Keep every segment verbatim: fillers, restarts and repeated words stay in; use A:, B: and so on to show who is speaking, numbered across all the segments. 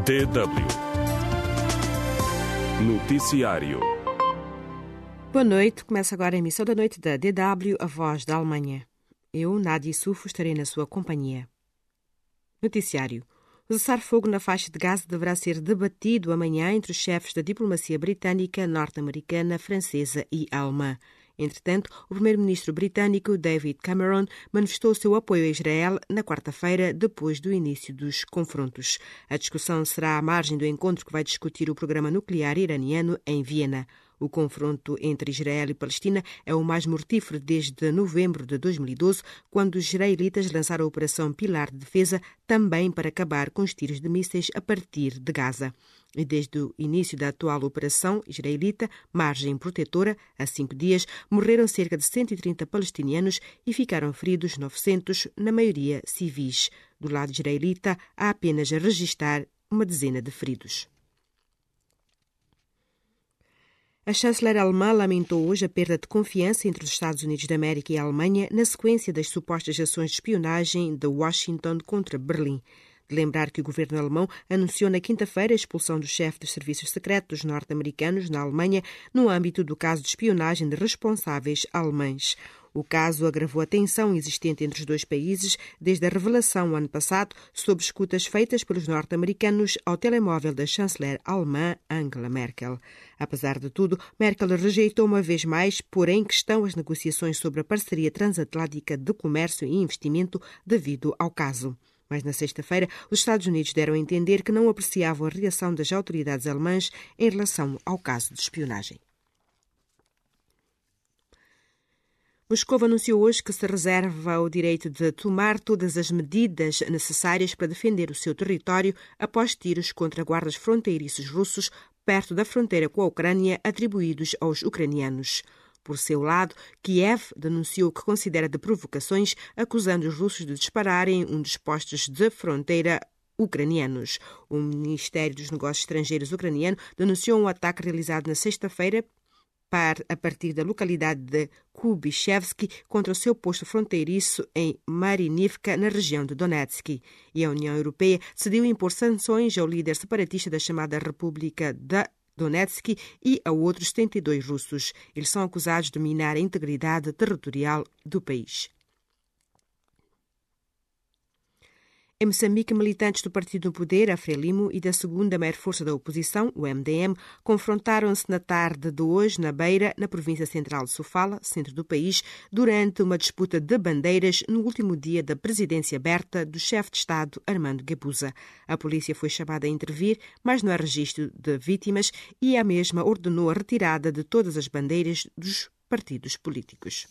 A: D W Noticiário.
B: Boa noite, começa agora a emissão da noite da D W, a voz da Alemanha. Eu, Nádia Sufo, estarei na sua companhia. Noticiário. O cessar-fogo na faixa de Gaza deverá ser debatido amanhã entre os chefes da diplomacia britânica, norte-americana, francesa e alemã. Entretanto, o primeiro-ministro britânico David Cameron manifestou seu apoio a Israel na quarta-feira, depois do início dos confrontos. A discussão será à margem do encontro que vai discutir o programa nuclear iraniano em Viena. O confronto entre Israel e Palestina é o mais mortífero desde novembro de dois mil e doze, quando os israelitas lançaram a Operação Pilar de Defesa, também para acabar com os tiros de mísseis a partir de Gaza. E desde o início da atual operação israelita, Margem Protetora, há cinco dias, morreram cerca de cento e trinta palestinianos e ficaram feridos novecentos, na maioria civis. Do lado israelita, há apenas a registrar uma dezena de feridos. A chanceler alemã lamentou hoje a perda de confiança entre os Estados Unidos da América e a Alemanha na sequência das supostas ações de espionagem de Washington contra Berlim. De lembrar que o governo alemão anunciou na quinta-feira a expulsão do chefe dos serviços secretos norte-americanos na Alemanha no âmbito do caso de espionagem de responsáveis alemães. O caso agravou a tensão existente entre os dois países desde a revelação, ano passado, sobre escutas feitas pelos norte-americanos ao telemóvel da chanceler alemã Angela Merkel. Apesar de tudo, Merkel rejeitou uma vez mais pôr em questão as negociações sobre a parceria transatlântica de comércio e investimento devido ao caso. Mas na sexta-feira, os Estados Unidos deram a entender que não apreciavam a reação das autoridades alemãs em relação ao caso de espionagem. Moscou anunciou hoje que se reserva o direito de tomar todas as medidas necessárias para defender o seu território após tiros contra guardas fronteiriços russos perto da fronteira com a Ucrânia atribuídos aos ucranianos. Por seu lado, Kiev denunciou o que considera de provocações, acusando os russos de dispararem um dos postos de fronteira ucranianos. O Ministério dos Negócios Estrangeiros ucraniano denunciou um ataque realizado na sexta-feira a partir da localidade de Kubichevsky contra o seu posto fronteiriço em Marinivka, na região de Donetsk. E a União Europeia decidiu impor sanções ao líder separatista da chamada República da Donetsk e a outros setenta e dois russos. Eles são acusados de minar a integridade territorial do país. Em Moçambique, militantes do Partido do Poder, a Frelimo, e da segunda maior força da oposição, o M D M, confrontaram-se na tarde de hoje na Beira, na província central de Sofala, centro do país, durante uma disputa de bandeiras no último dia da presidência aberta do chefe de Estado, Armando Guebuza. A polícia foi chamada a intervir, mas não há registro de vítimas e a mesma ordenou a retirada de todas as bandeiras dos partidos políticos.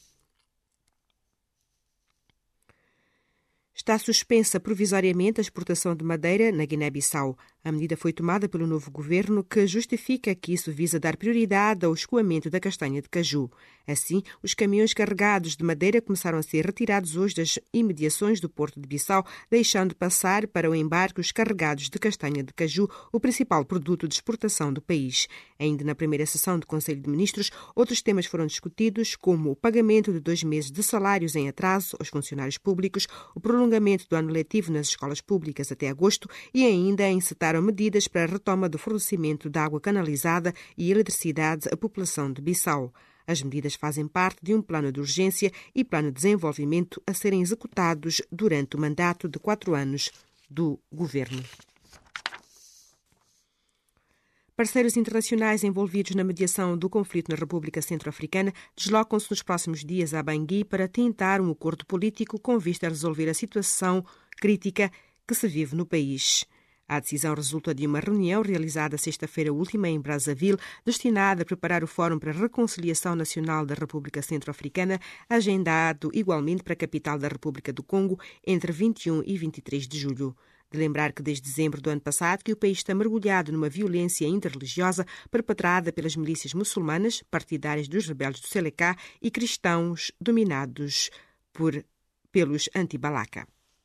B: Está suspensa provisoriamente a exportação de madeira na Guiné-Bissau. A medida foi tomada pelo novo governo, que justifica que isso visa dar prioridade ao escoamento da castanha de caju. Assim, os caminhões carregados de madeira começaram a ser retirados hoje das imediações do porto de Bissau, deixando passar para o embarque os carregados de castanha de caju, o principal produto de exportação do país. Ainda na primeira sessão do Conselho de Ministros, outros temas foram discutidos, como o pagamento de dois meses de salários em atraso aos funcionários públicos, o prolongamento do ano letivo nas escolas públicas até agosto e ainda encetaram medidas para a retoma do fornecimento de água canalizada e eletricidade à população de Bissau. As medidas fazem parte de um plano de urgência e plano de desenvolvimento a serem executados durante o mandato de quatro anos do governo. Parceiros internacionais envolvidos na mediação do conflito na República Centro-Africana deslocam-se nos próximos dias a Bangui para tentar um acordo político com vista a resolver a situação crítica que se vive no país. A decisão resulta de uma reunião realizada sexta-feira última em Brazzaville, destinada a preparar o Fórum para a Reconciliação Nacional da República Centro-Africana, agendado igualmente para a capital da República do Congo entre vinte e um e vinte e três de julho. De lembrar que desde dezembro do ano passado que o país está mergulhado numa violência interreligiosa perpetrada pelas milícias muçulmanas, partidárias dos rebeldes do Seleka e cristãos dominados por, pelos anti-Balaka.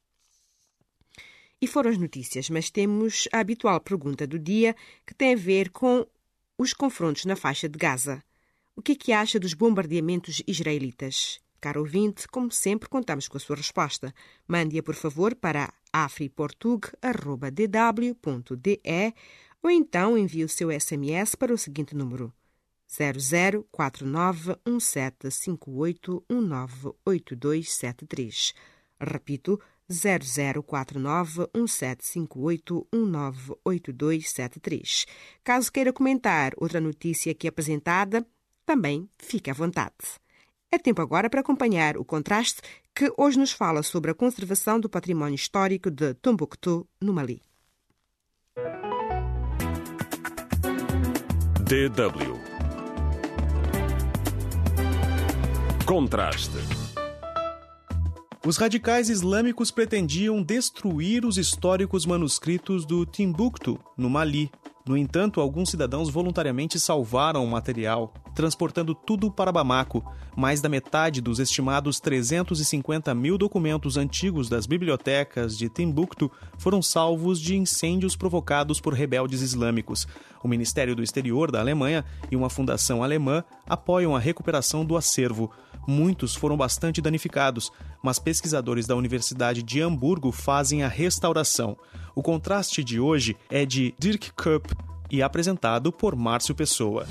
B: E foram as notícias, mas temos a habitual pergunta do dia, que tem a ver com os confrontos na faixa de Gaza. O que é que acha dos bombardeamentos israelitas? Caro ouvinte, como sempre, contamos com a sua resposta. Mande-a, por favor, para afriportug arroba d w ponto d e ou então envie o seu S M S para o seguinte número: zero zero quatro nove um sete cinco oito um nove oito dois sete três. Repito, zero zero quatro nove um sete cinco oito um nove oito dois sete três. Caso queira comentar outra notícia aqui apresentada, também fique à vontade. É tempo agora para acompanhar o Contraste, que hoje nos fala sobre a conservação do património histórico de Tombouctou, no Mali.
A: D W Contraste.
C: Os radicais islâmicos pretendiam destruir os históricos manuscritos do Timbuktu, no Mali. No entanto, alguns cidadãos voluntariamente salvaram o material, transportando tudo para Bamako. Mais da metade dos estimados trezentos e cinquenta mil documentos antigos das bibliotecas de Timbuktu foram salvos de incêndios provocados por rebeldes islâmicos. O Ministério do Exterior da Alemanha e uma fundação alemã apoiam a recuperação do acervo. Muitos foram bastante danificados, mas pesquisadores da Universidade de Hamburgo fazem a restauração. O contraste de hoje é de Dirk Kupp e apresentado por Márcio Pessoa.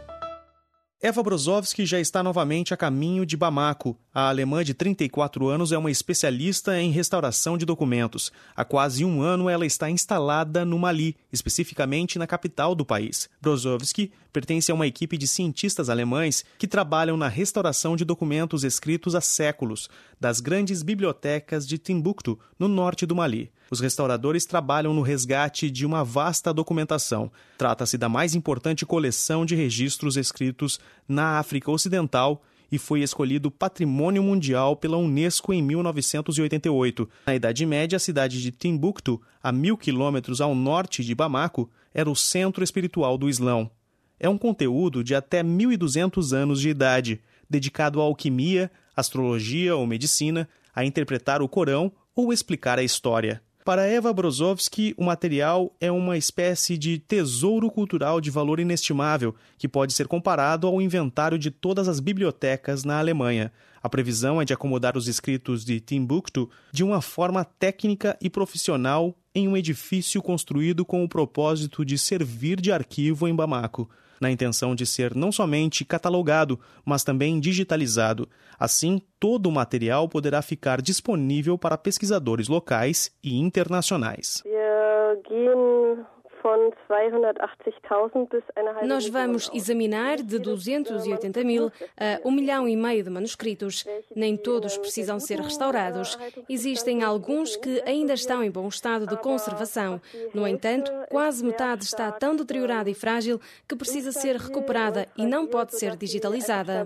C: Eva Brozovsky já está novamente a caminho de Bamako. A alemã de trinta e quatro anos é uma especialista em restauração de documentos. Há quase um ano ela está instalada no Mali, especificamente na capital do país. Brozovsky pertence a uma equipe de cientistas alemães que trabalham na restauração de documentos escritos há séculos, das grandes bibliotecas de Timbuktu, no norte do Mali. Os restauradores trabalham no resgate de uma vasta documentação. Trata-se da mais importante coleção de registros escritos na África Ocidental e foi escolhido Patrimônio Mundial pela Unesco em mil novecentos e oitenta e oito. Na Idade Média, a cidade de Timbuktu, a mil quilômetros ao norte de Bamako, era o centro espiritual do Islão. É um conteúdo de até mil e duzentos anos de idade, dedicado à alquimia, astrologia ou medicina, a interpretar o Corão ou explicar a história. Para Eva Brozovsky, o material é uma espécie de tesouro cultural de valor inestimável, que pode ser comparado ao inventário de todas as bibliotecas na Alemanha. A previsão é de acomodar os escritos de Timbuktu de uma forma técnica e profissional em um edifício construído com o propósito de servir de arquivo em Bamako, na intenção de ser não somente catalogado, mas também digitalizado. Assim, todo o material poderá ficar disponível para pesquisadores locais e internacionais.
D: Nós vamos examinar de duzentos e oitenta mil a um milhão e meio de manuscritos. Nem todos precisam ser restaurados. Existem alguns que ainda estão em bom estado de conservação. No entanto, quase metade está tão deteriorada e frágil que precisa ser recuperada e não pode ser digitalizada.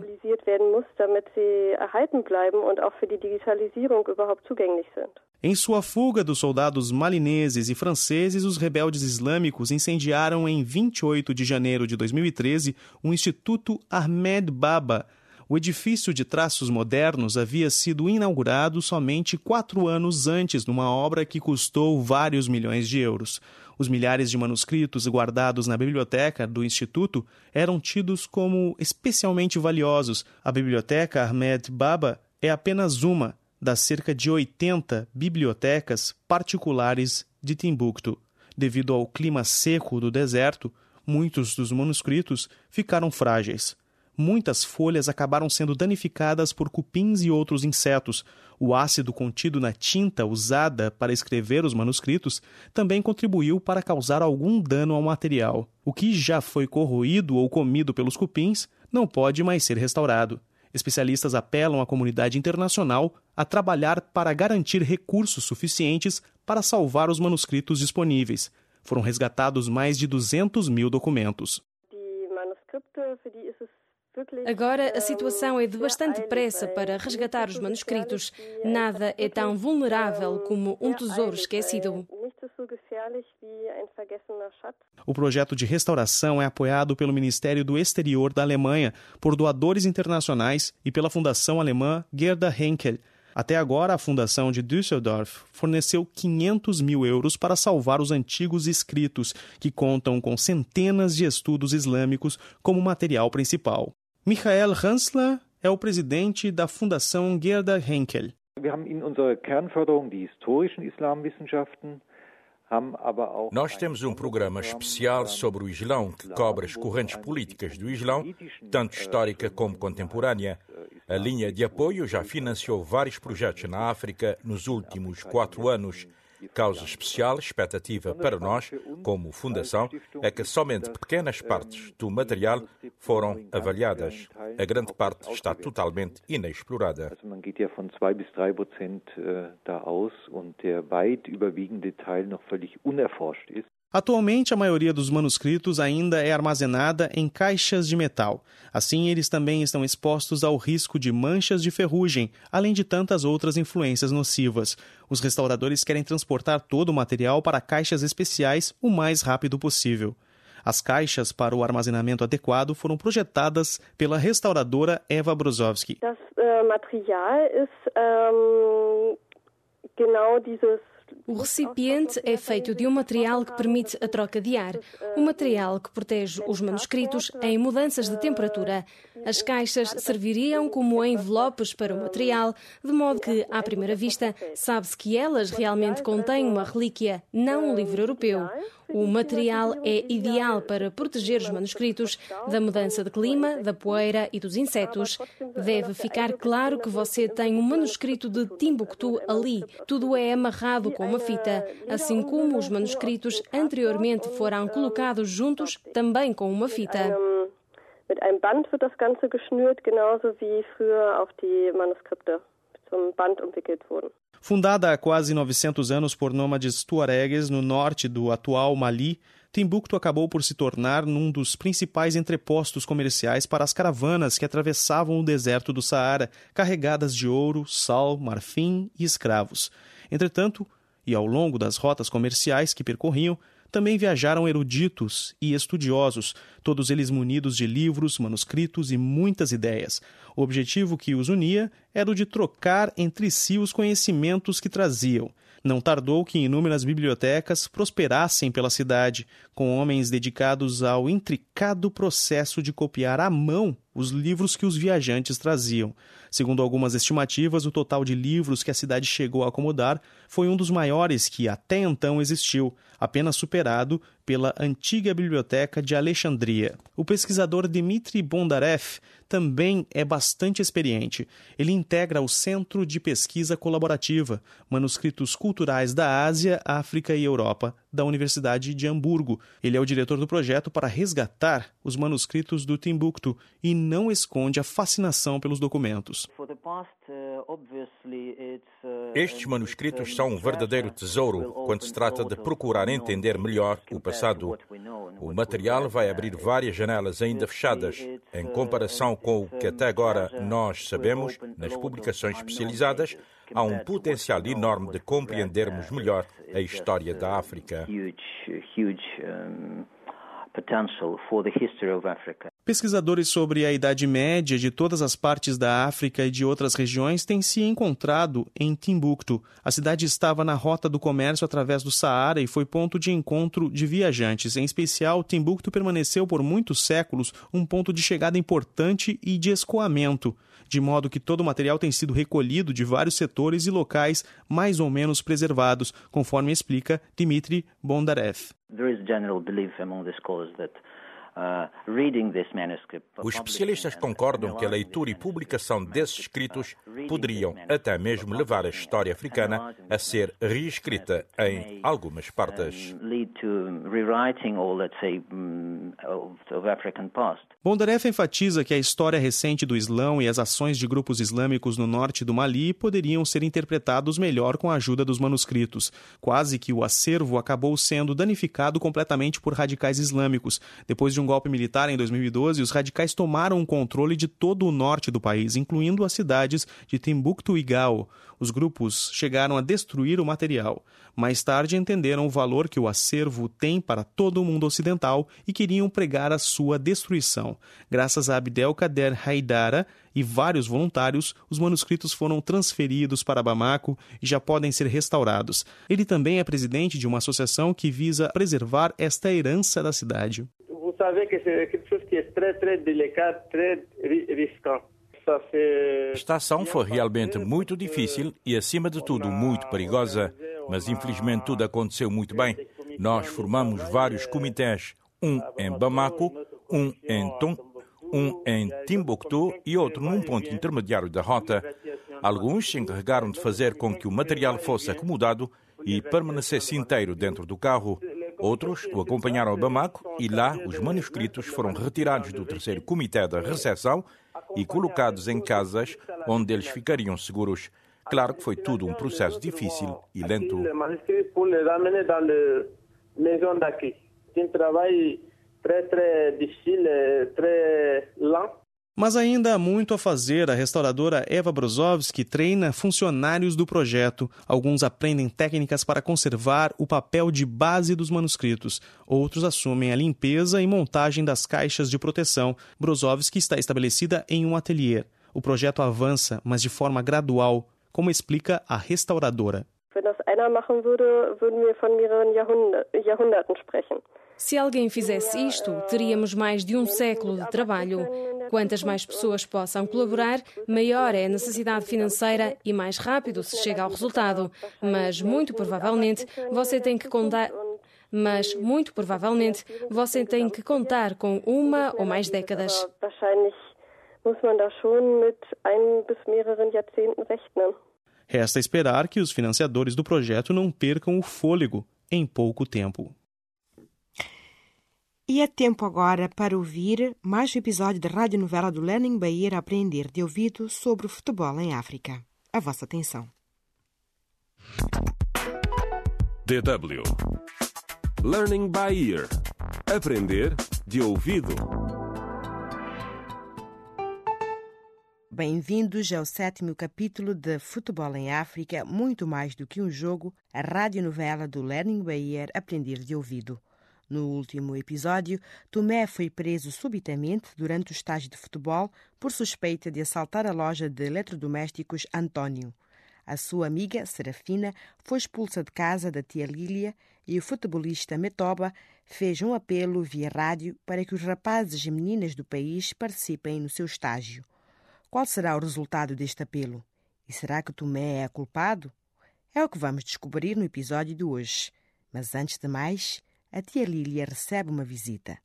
C: Em sua fuga dos soldados malineses e franceses, os rebeldes islâmicos incendiaram em vinte e oito de janeiro de dois mil e treze o Instituto Ahmed Baba. O edifício de traços modernos havia sido inaugurado somente quatro anos antes numa obra que custou vários milhões de euros. Os milhares de manuscritos guardados na biblioteca do Instituto eram tidos como especialmente valiosos. A biblioteca Ahmed Baba é apenas uma das cerca de oitenta bibliotecas particulares de Timbuktu. Devido ao clima seco do deserto, muitos dos manuscritos ficaram frágeis. Muitas folhas acabaram sendo danificadas por cupins e outros insetos. O ácido contido na tinta usada para escrever os manuscritos também contribuiu para causar algum dano ao material. O que já foi corroído ou comido pelos cupins não pode mais ser restaurado. Especialistas apelam à comunidade internacional a trabalhar para garantir recursos suficientes para salvar os manuscritos disponíveis. Foram resgatados mais de duzentos mil documentos.
D: Agora, a situação é de bastante pressa para resgatar os manuscritos. Nada é tão vulnerável como um tesouro esquecido.
C: O projeto de restauração é apoiado pelo Ministério do Exterior da Alemanha, por doadores internacionais e pela Fundação Alemã Gerda Henkel. Até agora, a Fundação de Düsseldorf forneceu quinhentos mil euros para salvar os antigos escritos, que contam com centenas de estudos islâmicos como material principal. Michael Hansler é o presidente da Fundação Gerda Henkel.
A: Wir haben in unserer Kernförderung die historischen Islamwissenschaften.
E: Nós temos um programa especial sobre o Islão que cobre as correntes políticas do Islão, tanto histórica como contemporânea. A linha de apoio já financiou vários projetos na África nos últimos quatro anos. Causa especial expectativa para nós, como fundação, é que somente pequenas partes do material foram avaliadas. A grande parte está totalmente inexplorada.
A: Man geht ja von zwei bis drei Prozent da aus und der weit überwiegende Teil noch völlig unerforscht ist.
C: Atualmente, a maioria dos manuscritos ainda é armazenada em caixas de metal. Assim, eles também estão expostos ao risco de manchas de ferrugem, além de tantas outras influências nocivas. Os restauradores querem transportar todo o material para caixas especiais o mais rápido possível. As caixas para o armazenamento adequado foram projetadas pela restauradora Eva Brozowski.
F: Das uh, Material ist um, genau dieses
D: O recipiente é feito de um material que permite a troca de ar, um material que protege os manuscritos em mudanças de temperatura. As caixas serviriam como envelopes para o material, de modo que, à primeira vista, sabe-se que elas realmente contêm uma relíquia, não um livro europeu. O material é ideal para proteger os manuscritos da mudança de clima, da poeira e dos insetos. Deve ficar claro que você tem um manuscrito de Timbuktu ali. Tudo é amarrado com uma fita, assim como os manuscritos anteriormente foram colocados juntos, também com uma fita.
F: Mit einem Band wird das Ganze geschnürt, genauso wie früher auch die Manuskripte zum Band umwickelt wurden.
C: Fundada há quase novecentos anos por nômades tuaregues no norte do atual Mali, Timbuktu acabou por se tornar um dos principais entrepostos comerciais para as caravanas que atravessavam o deserto do Saara, carregadas de ouro, sal, marfim e escravos. Entretanto, e ao longo das rotas comerciais que percorriam, também viajaram eruditos e estudiosos, todos eles munidos de livros, manuscritos e muitas ideias. O objetivo que os unia era o de trocar entre si os conhecimentos que traziam. Não tardou que inúmeras bibliotecas prosperassem pela cidade, com homens dedicados ao intricado processo de copiar à mão os livros que os viajantes traziam. Segundo algumas estimativas, o total de livros que a cidade chegou a acomodar foi um dos maiores que até então existiu, apenas superado pela antiga biblioteca de Alexandria. O pesquisador Dmitry Bondarev também é bastante experiente. Ele integra o Centro de Pesquisa Colaborativa, Manuscritos Culturais da Ásia, África e Europa, da Universidade de Hamburgo. Ele é o diretor do projeto para resgatar os manuscritos do Timbuktu e não esconde a fascinação pelos documentos.
E: Estes manuscritos são um verdadeiro tesouro quando se trata de procurar entender melhor o passado. O material vai abrir várias janelas ainda fechadas, em comparação com o que até agora nós sabemos nas publicações especializadas. Há um potencial enorme de compreendermos melhor a história da África.
C: Pesquisadores sobre a Idade Média de todas as partes da África e de outras regiões têm se encontrado em Timbuktu. A cidade estava na rota do comércio através do Saara e foi ponto de encontro de viajantes. Em especial, Timbuktu permaneceu por muitos séculos um ponto de chegada importante e de escoamento, de modo que todo o material tem sido recolhido de vários setores e locais mais ou menos preservados, conforme explica Dmitry Bondarev.
E: There is general belief among the scholars that Os especialistas concordam que a leitura e publicação desses escritos poderiam até mesmo levar a história africana a ser reescrita em algumas partes.
C: Bondarev enfatiza que a história recente do Islão e as ações de grupos islâmicos no norte do Mali poderiam ser interpretados melhor com a ajuda dos manuscritos. Quase que o acervo acabou sendo danificado completamente por radicais islâmicos. Depois de um golpe militar em dois mil e doze, os radicais tomaram o controle de todo o norte do país, incluindo as cidades de Timbuktu e Gao. Os grupos chegaram a destruir o material. Mais tarde entenderam o valor que o acervo tem para todo o mundo ocidental e queriam pregar a sua destruição. Graças a Abdelkader Haidara e vários voluntários, os manuscritos foram transferidos para Bamako e já podem ser restaurados. Ele também é presidente de uma associação que visa preservar esta herança da cidade.
G: Vous savez que c'est quelque chose qui est très, très délicat, très risquant.
E: A estação foi realmente muito difícil e, acima de tudo, muito perigosa, mas infelizmente tudo aconteceu muito bem. Nós formamos vários comitês, um em Bamako, um em Tom, um em Timbuktu e outro num ponto intermediário da rota. Alguns se encarregaram de fazer com que o material fosse acomodado e permanecesse inteiro dentro do carro. Outros o acompanharam a Bamako e lá os manuscritos foram retirados do terceiro comitê da recepção e colocados em casas onde eles ficariam seguros. Claro que foi tudo um processo difícil e lento.
C: Mas ainda há muito a fazer. A restauradora Eva Brozovski treina funcionários do projeto. Alguns aprendem técnicas para conservar o papel de base dos manuscritos. Outros assumem a limpeza e montagem das caixas de proteção. Brozovski está estabelecida em um ateliê. O projeto avança, mas de forma gradual, como explica a restauradora.
D: Se alguém fizesse isto, teríamos mais de um século de trabalho. Quantas mais pessoas possam colaborar, maior é a necessidade financeira e mais rápido se chega ao resultado. Mas muito provavelmente você tem que contar, mas muito provavelmente você tem que contar com uma ou mais décadas.
C: Resta esperar que os financiadores do projeto não percam o fôlego em pouco tempo.
B: E é tempo agora para ouvir mais um episódio da radionovela do Learning by Ear Aprender de Ouvido sobre o futebol em África. A vossa atenção.
G: D W Learning by Ear Aprender de Ouvido.
B: Bem-vindos ao sétimo capítulo de Futebol em África, muito mais do que um jogo, a radionovela do Learning by Ear Aprender de Ouvido. No último episódio, Tomé foi preso subitamente durante o estágio de futebol por suspeita de assaltar a loja de eletrodomésticos Antônio. A sua amiga, Serafina, foi expulsa de casa da tia Lília e o futebolista Metoba fez um apelo via rádio para que os rapazes e meninas do país participem no seu estágio. Qual será o resultado deste apelo? E será que Tomé é culpado? É o que vamos descobrir no episódio de hoje. Mas antes de mais, a tia Lília recebe uma visita.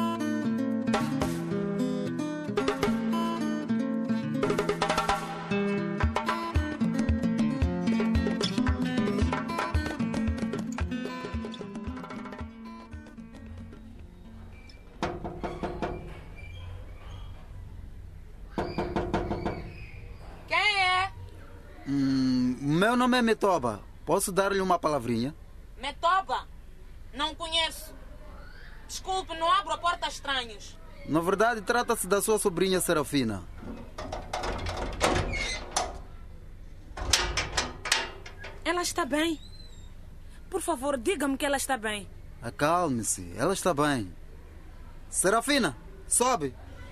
H: Meu nome é Metoba. Posso dar-lhe uma palavrinha?
I: Metoba? Não conheço. Desculpe, não abro a porta a estranhos.
H: Na verdade, trata-se da sua sobrinha Serafina.
I: Ela está bem? Por favor, diga-me que ela está bem.
H: Acalme-se, ela está bem. Serafina, sobe.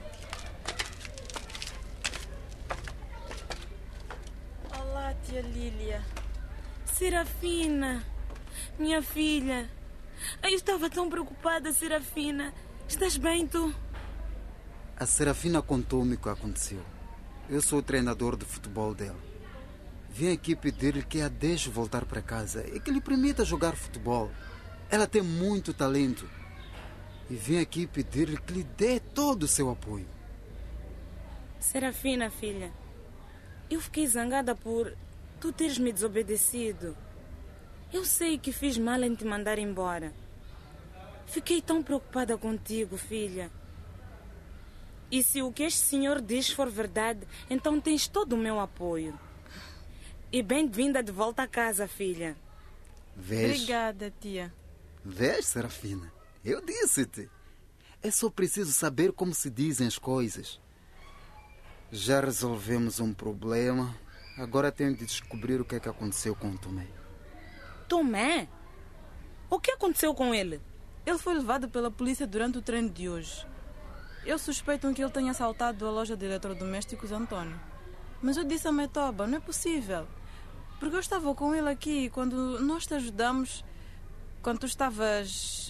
I: Olá, tia Lília. Serafina, minha filha. Eu estava tão preocupada, Serafina. Estás bem, tu?
H: A Serafina contou-me o que aconteceu. Eu sou o treinador de futebol dela. Vim aqui pedir-lhe que a deixe voltar para casa e que lhe permita jogar futebol. Ela tem muito talento. E vim aqui pedir-lhe que lhe dê todo o seu apoio.
I: Serafina, filha, eu fiquei zangada por tu teres me desobedecido. Eu sei que fiz mal em te mandar embora. Fiquei tão preocupada contigo, filha. E se o que este senhor diz for verdade, então tens todo o meu apoio. E bem-vinda de volta a casa, filha.
H: Vês?
I: Obrigada, tia.
H: Vês, Serafina? Eu disse-te. É só preciso saber como se dizem as coisas. Já resolvemos um problema. Agora tenho de descobrir o que é que aconteceu com o Tomé.
I: Tomé? O que aconteceu com ele?
J: Ele foi levado pela polícia durante o treino de hoje. Eu suspeito que ele tenha assaltado a loja de eletrodomésticos Antônio. Mas eu disse a Metoba, não é possível. Porque eu estava com ele aqui quando nós te ajudamos. Quando tu estavas...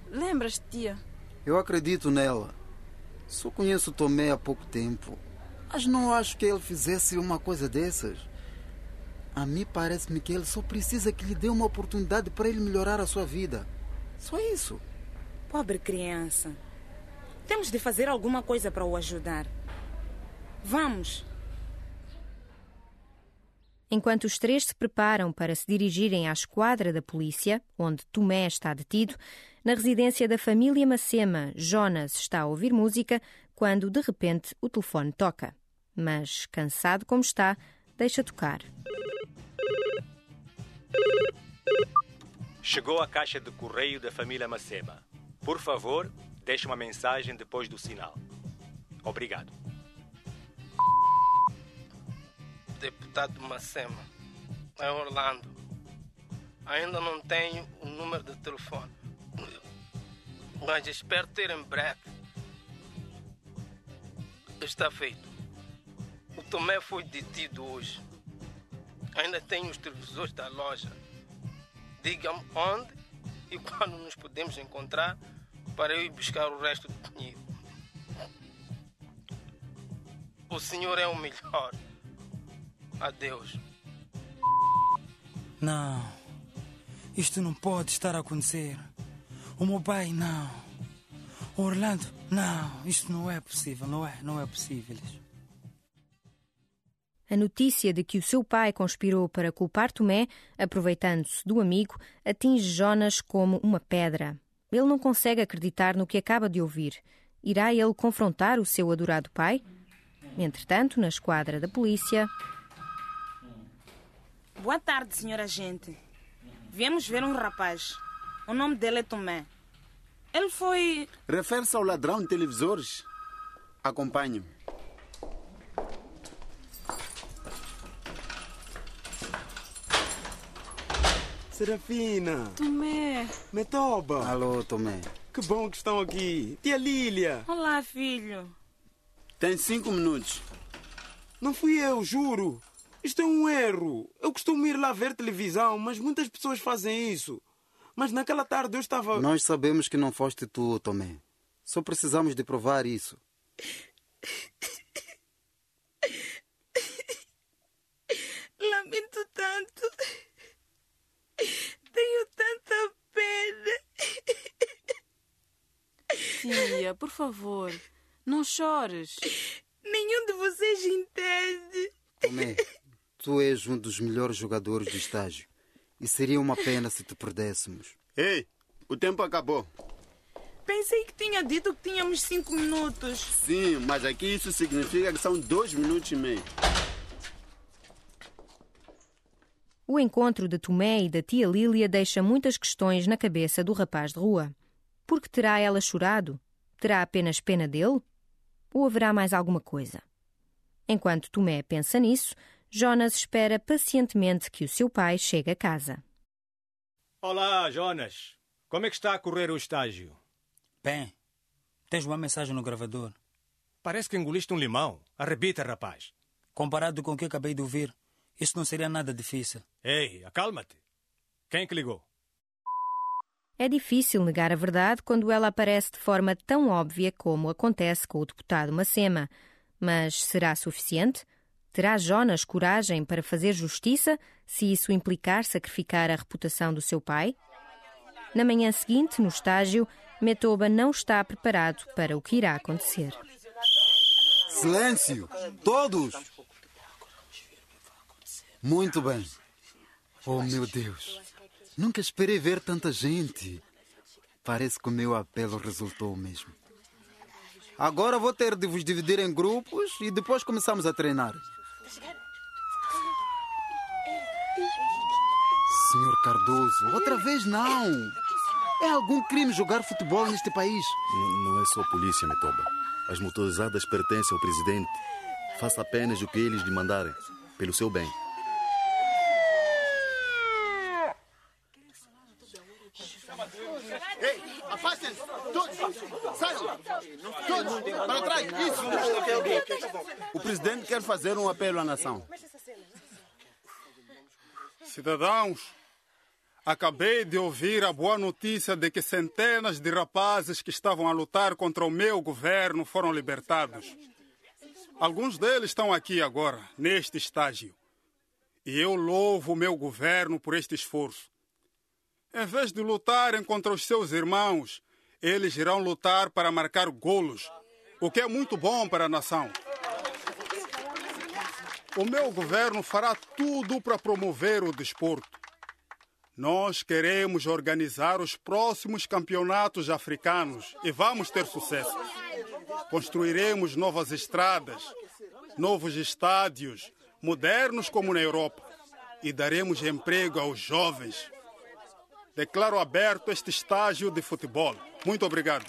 J: Lembras-te, tia?
H: Eu acredito nela. Só conheço o Tomé há pouco tempo. Mas não acho que ele fizesse uma coisa dessas. A mim parece-me que ele só precisa que lhe dê uma oportunidade para ele melhorar a sua vida. Só isso.
I: Pobre criança. Temos de fazer alguma coisa para o ajudar. Vamos.
K: Enquanto os três se preparam para se dirigirem à esquadra da polícia, onde Tomé está detido, na residência da família Macema, Jonas está a ouvir música quando, de repente, o telefone toca. Mas, cansado como está, deixa tocar.
L: Chegou a caixa de correio da família Macema. Por favor, deixe uma mensagem depois do sinal. Obrigado.
M: Deputado Macema, é Orlando. Ainda não tenho o número de telefone, mas espero ter em breve. Está feito. O Tomé foi detido hoje. Ainda tenho os televisores da loja. Diga-me onde e quando nos podemos encontrar para eu ir buscar o resto do dinheiro. O senhor é o melhor. Adeus.
N: Não, isto não pode estar a acontecer. O meu pai, não. O Orlando, não, isto não é possível, não é, não é possível.
K: A notícia de que o seu pai conspirou para culpar Tomé, aproveitando-se do amigo, atinge Jonas como uma pedra. Ele não consegue acreditar no que acaba de ouvir. Irá ele confrontar o seu adorado pai? Entretanto, na esquadra da polícia...
I: Boa tarde, senhor agente. Viemos ver um rapaz. O nome dele é Tomé. Ele foi...
O: Refere-se ao ladrão de televisores? Acompanhe-me.
N: Serafina.
J: Tomé.
N: Metoba.
H: Alô, Tomé.
N: Que bom que estão aqui. Tia Lília.
I: Olá, filho.
O: Tem cinco minutos.
N: Não fui eu, juro. Isto é um erro. Eu costumo ir lá ver televisão, mas muitas pessoas fazem isso. Mas naquela tarde eu estava...
H: Nós sabemos que não foste tu, Tomé. Só precisamos de provar isso.
I: Lamento tanto. Tenho tanta pena.
J: Tia, por favor, não chores.
I: Nenhum de vocês entende.
H: Tomé, tu és um dos melhores jogadores do estágio. E seria uma pena se te perdêssemos.
O: Ei, o tempo acabou.
I: Pensei que tinha dito que tínhamos cinco minutos.
O: Sim, mas aqui isso significa que são dois minutos e meio.
K: O encontro de Tomé e da tia Lília deixa muitas questões na cabeça do rapaz de rua. Por que terá ela chorado? Terá apenas pena dele? Ou haverá mais alguma coisa? Enquanto Tomé pensa nisso, Jonas espera pacientemente que o seu pai chegue a casa.
L: Olá, Jonas. Como é que está a correr o estágio?
N: Bem, tens uma mensagem no gravador.
L: Parece que engoliste um limão. Arrebita, rapaz.
N: Comparado com o que acabei de ouvir, isso não seria nada difícil.
L: Ei, acalma-te. Quem é que ligou?
K: É difícil negar a verdade quando ela aparece de forma tão óbvia como acontece com o deputado Macema. Mas será suficiente? Terá Jonas coragem para fazer justiça se isso implicar sacrificar a reputação do seu pai? Na manhã seguinte, no estágio, Metoba não está preparado para o que irá acontecer.
H: Silêncio! Todos! Muito bem. Oh, meu Deus. Nunca esperei ver tanta gente. Parece que o meu apelo resultou mesmo. Agora vou ter de vos dividir em grupos e depois começamos a treinar. senhor Cardoso, outra vez não. É algum crime jogar futebol neste país?
P: N- não é só a polícia, Metoba. As motorizadas pertencem ao presidente. Faça apenas o que eles lhe mandarem, pelo seu bem.
O: Ei, afastem-se! Todos! Saiam! Todos! Para trás! Isso! O presidente quer fazer um apelo à nação.
Q: Cidadãos, acabei de ouvir a boa notícia de que centenas de rapazes que estavam a lutar contra o meu governo foram libertados. Alguns deles estão aqui agora, neste estágio. E eu louvo o meu governo por este esforço. Em vez de lutarem contra os seus irmãos, eles irão lutar para marcar golos, o que é muito bom para a nação. O meu governo fará tudo para promover o desporto. Nós queremos organizar os próximos campeonatos africanos e vamos ter sucesso. Construiremos novas estradas, novos estádios, modernos como na Europa, e daremos emprego aos jovens. Declaro aberto este estágio de futebol. Muito obrigado.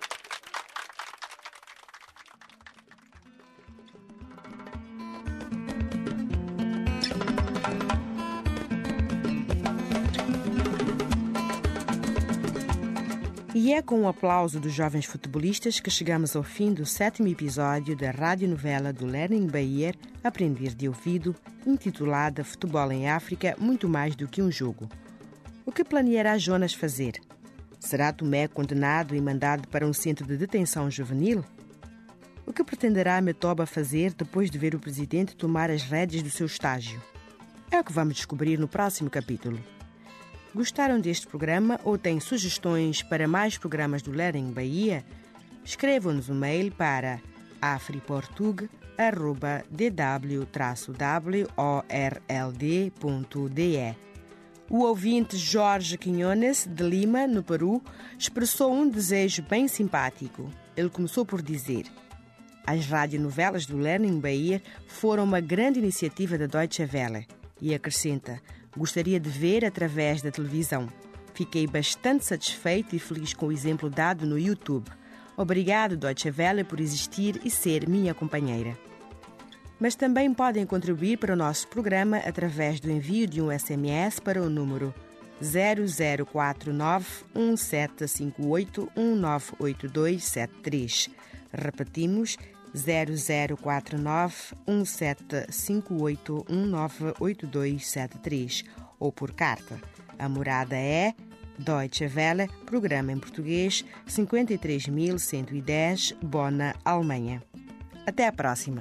B: E é com o aplauso dos jovens futebolistas que chegamos ao fim do sétimo episódio da radionovela do Learning by Ear, Aprender de Ouvido, intitulada Futebol em África, muito mais do que um jogo. O que planeará Jonas fazer? Será Tomé condenado e mandado para um centro de detenção juvenil? O que pretenderá Metoba fazer depois de ver o presidente tomar as rédeas do seu estágio? É o que vamos descobrir no próximo capítulo. Gostaram deste programa ou têm sugestões para mais programas do Learning by Ear? Escrevam-nos um mail para afriportug arroba d w w o r l d ponto d e. O ouvinte Jorge Quinones, de Lima, no Peru, expressou um desejo bem simpático. Ele começou por dizer: as radionovelas do Learning by Ear foram uma grande iniciativa da Deutsche Welle. E acrescenta: gostaria de ver através da televisão. Fiquei bastante satisfeito e feliz com o exemplo dado no YouTube. Obrigado, Deutsche Welle, por existir e ser minha companheira. Mas também podem contribuir para o nosso programa através do envio de um S M S para o número zero zero quatro nove um sete cinco oito um nove oito dois sete três. Repetimos, zero zero quatro nove um sete cinco oito um nove oito dois sete três, ou por carta. A morada é Deutsche Welle, programa em português, cinquenta e três mil cento e dez, Bonn, Alemanha. Até a próxima!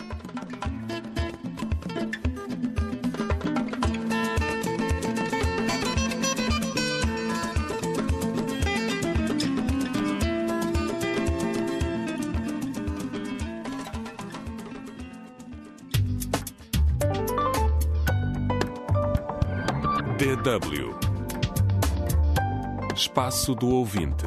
G: D W Espaço do Ouvinte.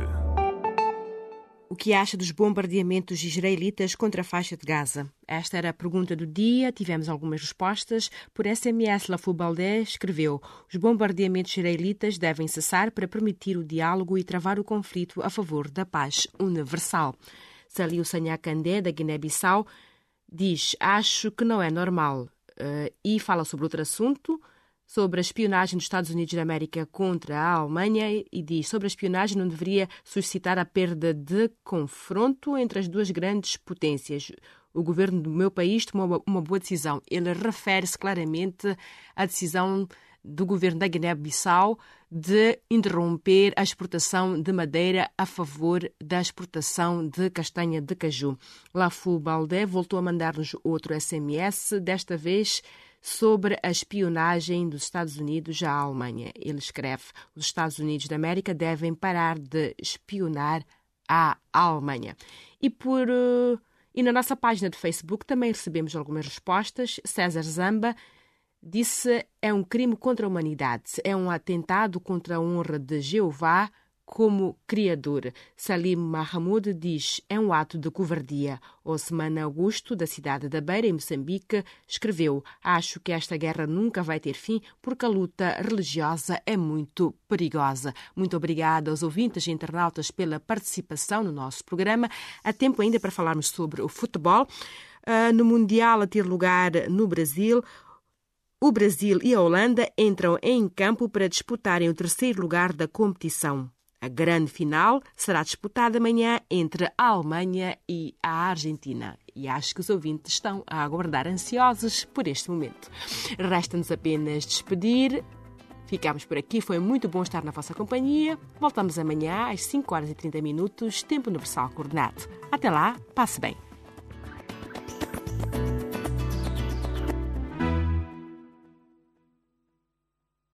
B: O que acha dos bombardeamentos israelitas contra a faixa de Gaza? Esta era a pergunta do dia, tivemos algumas respostas. Por S M S, Lafou Baldé escreveu: os bombardeamentos israelitas devem cessar para permitir o diálogo e travar o conflito a favor da paz universal. Salio Sanhacandé, da Guiné-Bissau, diz: acho que não é normal. Uh, e fala sobre outro assunto, sobre a espionagem dos Estados Unidos da América contra a Alemanha, e diz: sobre a espionagem não deveria suscitar a perda de confronto entre as duas grandes potências. O governo do meu país tomou uma boa decisão. Ele refere-se claramente à decisão do governo da Guiné-Bissau de interromper a exportação de madeira a favor da exportação de castanha de caju. Lafou Baldé voltou a mandar-nos outro S M S, desta vez sobre a espionagem dos Estados Unidos à Alemanha. Ele escreve: os Estados Unidos da América devem parar de espionar à Alemanha. E, por, uh, e na nossa página de Facebook também recebemos algumas respostas. César Zamba disse: é um crime contra a humanidade, é um atentado contra a honra de Jeová como Criador. Salim Mahmoud diz: é um ato de covardia. Osman Augusto, da cidade da Beira, em Moçambique, escreveu: acho que esta guerra nunca vai ter fim porque a luta religiosa é muito perigosa. Muito obrigada aos ouvintes e internautas pela participação no nosso programa. Há tempo ainda para falarmos sobre o futebol. Uh, no Mundial a ter lugar no Brasil, o Brasil e a Holanda entram em campo para disputarem o terceiro lugar da competição. A grande final será disputada amanhã entre a Alemanha e a Argentina. E acho que os ouvintes estão a aguardar ansiosos por este momento. Resta-nos apenas despedir. Ficamos por aqui. Foi muito bom estar na vossa companhia. Voltamos amanhã às cinco horas e trinta minutos, tempo universal coordenado. Até lá, passe bem.
C: África.